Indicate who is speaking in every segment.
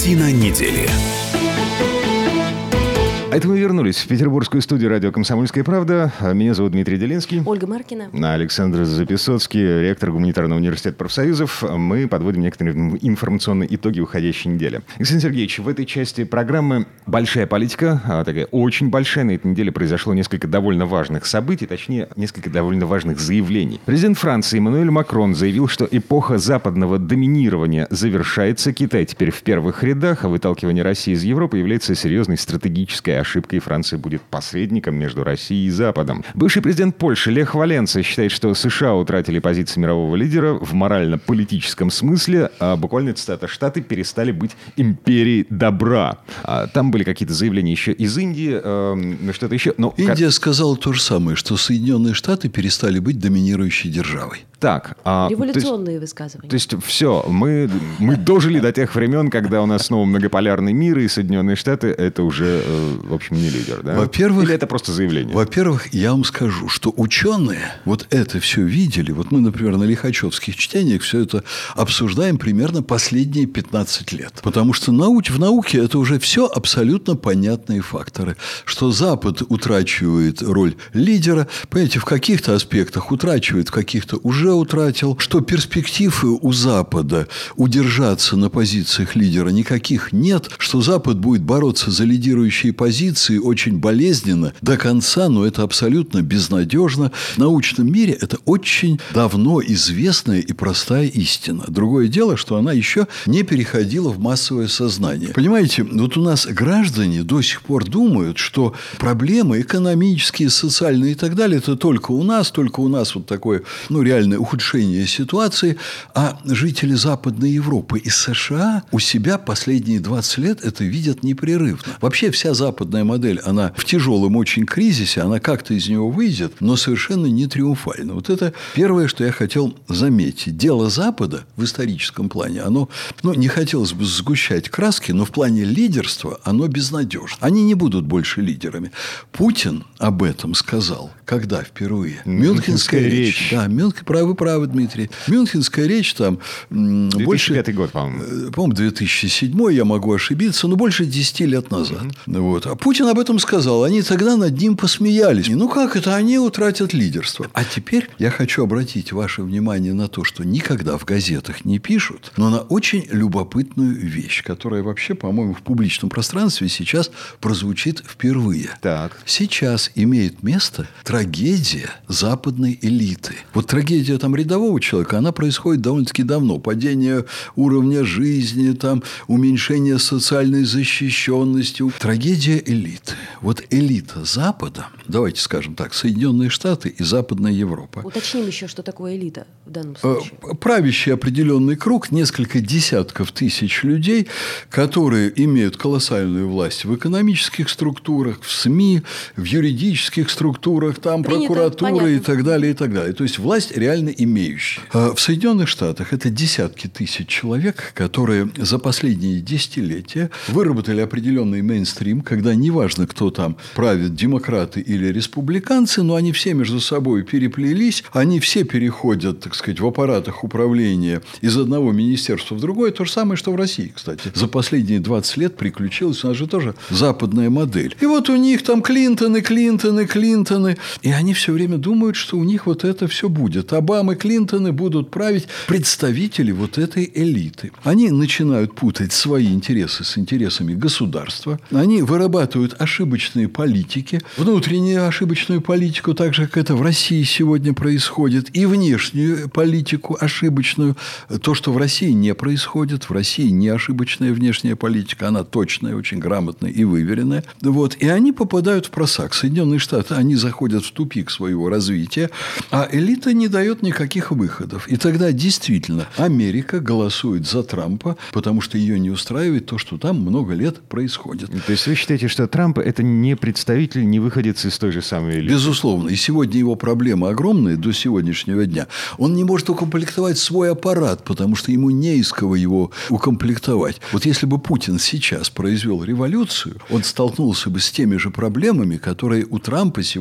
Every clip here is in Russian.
Speaker 1: Картина недели.
Speaker 2: А это мы вернулись в петербургскую студию радио «Комсомольская правда». Меня зовут Дмитрий Делинский.
Speaker 3: Ольга Маркина.
Speaker 2: Александр Записоцкий, ректор Гуманитарного университета профсоюзов. Мы подводим некоторые информационные итоги уходящей недели. Александр Сергеевич, в этой части программы большая политика, такая очень большая. На этой неделе произошло несколько довольно важных событий, точнее, несколько довольно важных заявлений. Президент Франции Эммануэль Макрон заявил, что эпоха западного доминирования завершается. Китай теперь в первых рядах, а выталкивание России из Европы является серьезной стратегической ошибкой, и Франция будет посредником между Россией и Западом. Бывший президент Польши Лех Валенса считает, что США утратили позиции мирового лидера в морально-политическом смысле. Буквально цитата: «Штаты перестали быть империей добра». Там были какие-то заявления еще из Индии, что-то еще. Но
Speaker 4: Индия сказала то же самое, что Соединенные Штаты перестали быть доминирующей державой.
Speaker 2: Так,
Speaker 3: революционные высказывания.
Speaker 2: То есть все, мы дожили до тех времен, когда у нас снова многополярный мир, и Соединенные Штаты это уже, в общем, не лидер, да?
Speaker 4: Во-первых,
Speaker 2: или это просто заявление?
Speaker 4: Во-первых, я вам скажу, что ученые вот это все видели. Вот мы, например, на лихачевских чтениях все это обсуждаем примерно последние 15 лет. Потому что в науке это уже все абсолютно понятные факторы. Что Запад утрачивает роль лидера, понимаете, в каких-то аспектах утрачивает, в каких-то уже утратил, что перспектив у Запада удержаться на позициях лидера никаких нет, что Запад будет бороться за лидирующие позиции очень болезненно до конца, но это абсолютно безнадежно. В научном мире это очень давно известная и простая истина. Другое дело, что она еще не переходила в массовое сознание. Понимаете, вот у нас граждане до сих пор думают, что проблемы экономические, социальные и так далее, это только у нас вот такое, реальное ухудшение ситуации, а жители Западной Европы и США у себя последние 20 лет это видят непрерывно. Вообще вся западная модель, она в тяжелом очень кризисе, она как-то из него выйдет, но совершенно не триумфально. Вот это первое, что я хотел заметить. Дело Запада в историческом плане, оно, не хотелось бы сгущать краски, но в плане лидерства оно безнадежно. Они не будут больше лидерами. Путин об этом сказал. Когда впервые? Мюнхенская речь. Да, вы правы, Дмитрий. Мюнхенская речь там
Speaker 2: 2005 год, по-моему.
Speaker 4: По-моему, 2007, я могу ошибиться, но больше 10 лет назад. Вот. А Путин об этом сказал. Они тогда над ним посмеялись. Как это? Они утратят лидерство. А теперь я хочу обратить ваше внимание на то, что никогда в газетах не пишут, но на очень любопытную вещь, которая вообще, по-моему, в публичном пространстве сейчас прозвучит впервые.
Speaker 2: Так.
Speaker 4: Сейчас имеет место трагедия западной элиты. Вот трагедия там рядового человека, она происходит довольно-таки давно. Падение уровня жизни, там, уменьшение социальной защищенности. Трагедия элиты. Вот элита Запада, давайте скажем так, Соединенные Штаты и Западная Европа.
Speaker 3: Уточним еще, что такое элита в данном случае.
Speaker 4: Правящий определенный круг, несколько десятков тысяч людей, которые имеют колоссальную власть в экономических структурах, в СМИ, в юридических структурах, там прокуратура и так далее, и так далее. То есть власть реально имеющие. В Соединенных Штатах это десятки тысяч человек, которые за последние десятилетия выработали определенный мейнстрим, когда неважно, кто там правит, демократы или республиканцы, но они все между собой переплелись, они все переходят, так сказать, в аппаратах управления из одного министерства в другое. То же самое, что в России, кстати. За последние 20 лет приключилась у нас же тоже западная модель. И вот у них там Клинтоны. И они все время думают, что у них вот это все будет. Обамы, Клинтоны будут править представители вот этой элиты. Они начинают путать свои интересы с интересами государства. Они вырабатывают ошибочные политики, внутреннюю ошибочную политику, так же, как это в России сегодня происходит, и внешнюю политику ошибочную. То, что в России не происходит. В России не ошибочная внешняя политика, она точная, очень грамотная и выверенная. Вот. И они попадают в просак. Соединенные Штаты, они заходят в тупик своего развития, а элита не дает никаких выходов. И тогда действительно Америка голосует за Трампа, потому что ее не устраивает то, что там много лет происходит.
Speaker 2: То есть вы считаете, что Трамп – это не представитель, не выходец из той же самой элиты?
Speaker 4: Безусловно. И сегодня его проблема огромная до сегодняшнего дня. Он не может укомплектовать свой аппарат, потому что ему не из кого его укомплектовать. Вот если бы Путин сейчас произвел революцию, он столкнулся бы с теми же проблемами, которые у Трампа сегодня в Америке.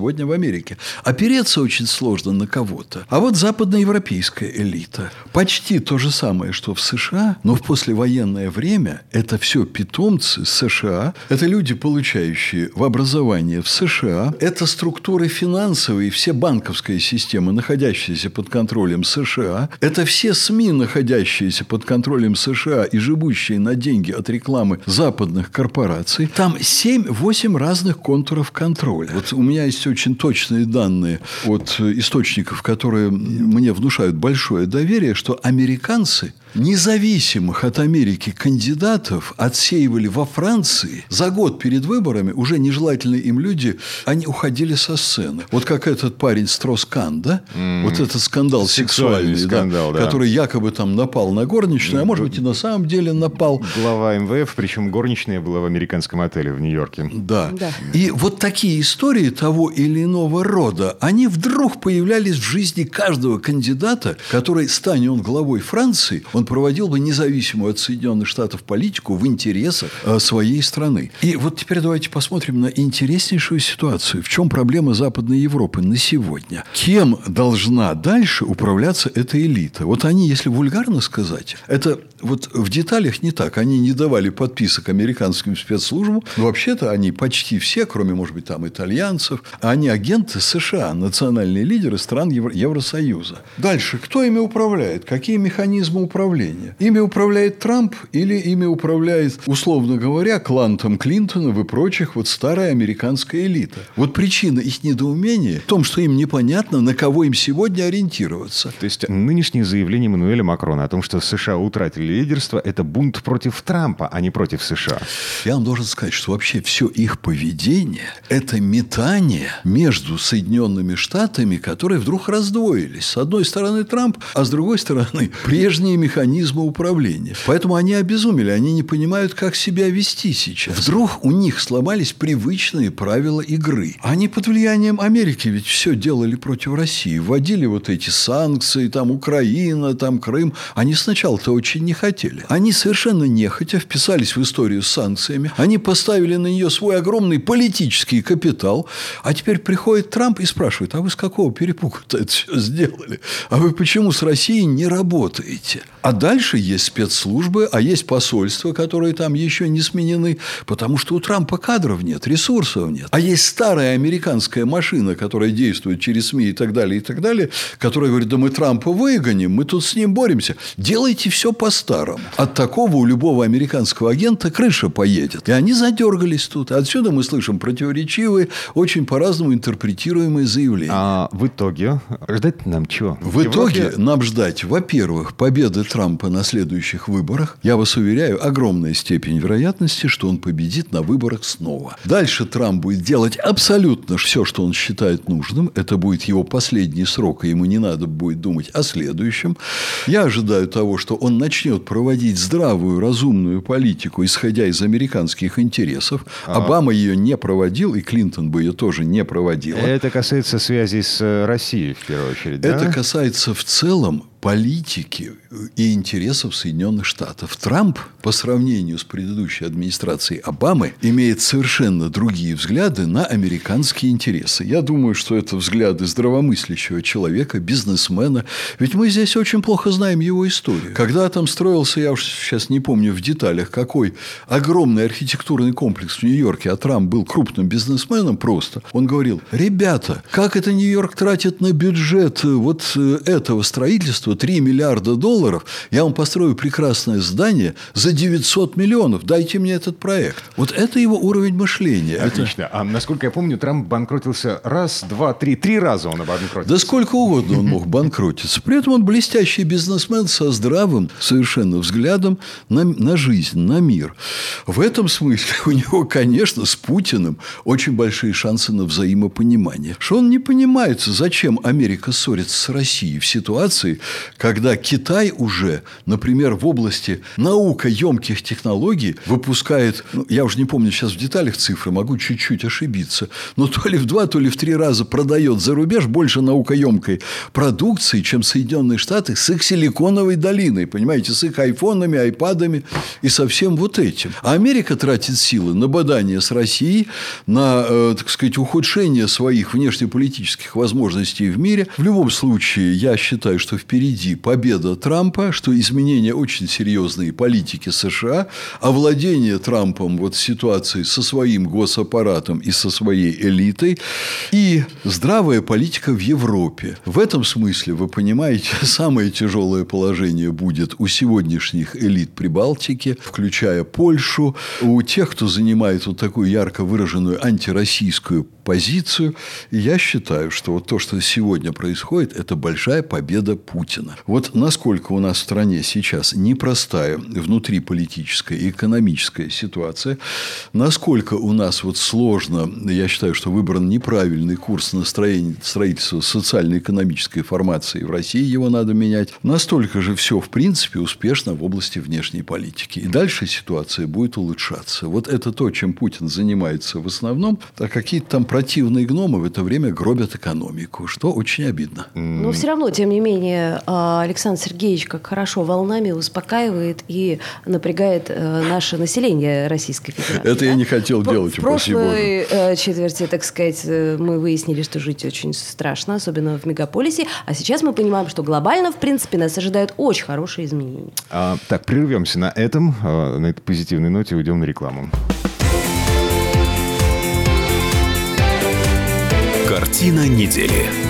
Speaker 4: Америки. Опереться очень сложно на кого-то. А вот западноевропейская элита. Почти то же самое, что в США, но в послевоенное время это все питомцы США. Это люди, получающие в образование в США. Это структуры финансовые, все банковская система, находящаяся под контролем США. Это все СМИ, находящиеся под контролем США и живущие на деньги от рекламы западных корпораций. Там 7-8 разных контуров контроля. Вот у меня есть очень точные данные от источников, которые мне внушают большое доверие, что американцы независимых от Америки кандидатов отсеивали во Франции. За год перед выборами уже нежелательные им люди, они уходили со сцены. Вот как этот парень Строс-Кан, да? Вот этот скандал сексуальный,
Speaker 2: скандал, да,
Speaker 4: который якобы там напал на горничную, а может быть и на самом деле напал.
Speaker 2: Глава МВФ, причем горничная была в американском отеле в Нью-Йорке.
Speaker 4: Да. И вот такие истории того или иного рода, они вдруг появлялись в жизни каждого кандидата, который, стань он главой Франции, он проводил бы независимую от Соединенных Штатов политику в интересах своей страны. И вот теперь давайте посмотрим на интереснейшую ситуацию. В чем проблема Западной Европы на сегодня? Кем должна дальше управляться эта элита? Вот они, если вульгарно сказать, это вот в деталях не так. Они не давали подписок американским спецслужбам. Но вообще-то они почти все, кроме, может быть, там итальянцев, они агенты США, национальные лидеры стран Евросоюза. Дальше. Кто ими управляет? Какие механизмы управления? Ими управляет Трамп или ими управляет, условно говоря, клан там Клинтонов и прочих, вот старая американская элита. Вот причина их недоумения в том, что им непонятно, на кого им сегодня ориентироваться.
Speaker 2: То есть нынешнее заявление Эммануэля Макрона о том, что США утратили лидерство, это бунт против Трампа, а не против США.
Speaker 4: Я вам должен сказать, что вообще все их поведение – это метание между Соединенными Штатами, которые вдруг раздвоились. С одной стороны Трамп, а с другой стороны прежние механизмы управления. Поэтому они обезумели, они не понимают, как себя вести сейчас. Вдруг у них сломались привычные правила игры. Они под влиянием Америки ведь все делали против России. Вводили вот эти санкции, там Украина, там Крым. Они сначала-то очень не хотели. Они совершенно нехотя вписались в историю с санкциями. Они поставили на нее свой огромный политический капитал. А теперь приходит Трамп и спрашивает, а вы с какого перепуга-то это все сделали? А вы почему с Россией не работаете? А дальше есть спецслужбы, а есть посольства, которые там еще не сменены, потому что у Трампа кадров нет, ресурсов нет. А есть старая американская машина, которая действует через СМИ и так далее, которая говорит, да мы Трампа выгоним, мы тут с ним боремся. Делайте все по-старому. От такого у любого американского агента крыша поедет. И они задергались тут. Отсюда мы слышим противоречивые, очень по-разному интерпретируемые заявления.
Speaker 2: А в итоге ждать нам чего?
Speaker 4: В итоге нам ждать, во-первых, победы Трампа на следующих выборах. Я вас уверяю, огромная степень вероятности, что он победит на выборах снова. Дальше Трамп будет делать абсолютно все, что он считает нужным. Это будет его последний срок, и ему не надо будет думать о следующем. Я ожидаю того, что он начнет проводить здравую, разумную политику, исходя из американских интересов. Обама ее не проводил, и Клинтон бы ее тоже не проводила.
Speaker 2: Это касается связи с Россией, в первую очередь, да?
Speaker 4: Это касается в целом политики и интересов Соединенных Штатов. Трамп, по сравнению с предыдущей администрацией Обамы, имеет совершенно другие взгляды на американские интересы. Я думаю, что это взгляды здравомыслящего человека, бизнесмена. Ведь мы здесь очень плохо знаем его историю. Когда там строился, я уж сейчас не помню в деталях, какой огромный архитектурный комплекс в Нью-Йорке, а Трамп был крупным бизнесменом просто, он говорил, ребята, как это Нью-Йорк тратит на бюджет вот этого строительства, 3 миллиарда долларов, я вам построю прекрасное здание за 900 миллионов. Дайте мне этот проект. Вот это его уровень мышления.
Speaker 2: Отлично. А насколько я помню, Трамп банкротился раз, два, три раза он обанкротился.
Speaker 4: Да сколько угодно он мог банкротиться. При этом он блестящий бизнесмен со здравым совершенно взглядом на жизнь, на мир. В этом смысле у него, конечно, с Путиным очень большие шансы на взаимопонимание. Что он не понимает, зачем Америка ссорится с Россией в ситуации, когда Китай уже, например, в области наукоемких технологий выпускает, я уже не помню сейчас в деталях цифры, могу чуть-чуть ошибиться, но то ли в 2, то ли в 3 раза продает за рубеж больше наукоемкой продукции, чем Соединенные Штаты с их силиконовой долиной, понимаете, с их айфонами, айпадами и со всем вот этим. А Америка тратит силы на бадание с Россией, на, так сказать, ухудшение своих внешнеполитических возможностей в мире. В любом случае, я считаю, что впереди победа Трампа, что изменения очень серьезные политики США, овладение Трампом вот ситуацией со своим госаппаратом и со своей элитой, и здравая политика в Европе. В этом смысле, вы понимаете, самое тяжелое положение будет у сегодняшних элит Прибалтики, включая Польшу, у тех, кто занимает вот такую ярко выраженную антироссийскую позицию. И я считаю, что вот то, что сегодня происходит, это большая победа Путина. Вот насколько у нас в стране сейчас непростая внутриполитическая и экономическая ситуация, насколько у нас вот сложно, я считаю, что выбран неправильный курс на строительство социально-экономической формации в России, его надо менять, настолько же все, в принципе, успешно в области внешней политики. И дальше ситуация будет улучшаться. Вот это то, чем Путин занимается в основном, а какие-то там противные гномы в это время гробят экономику, что очень обидно.
Speaker 3: Но все равно, тем не менее, Александр Сергеевич как хорошо волнами успокаивает и напрягает наше население Российской Федерации.
Speaker 4: Это я не хотел делать.
Speaker 3: В прошлой четверти, так сказать, мы выяснили, что жить очень страшно, особенно в мегаполисе, а сейчас мы понимаем, что глобально, в принципе, нас ожидают очень хорошие изменения.
Speaker 2: Так, прервемся на этом, на этой позитивной ноте уйдем на рекламу.
Speaker 1: Картина недели.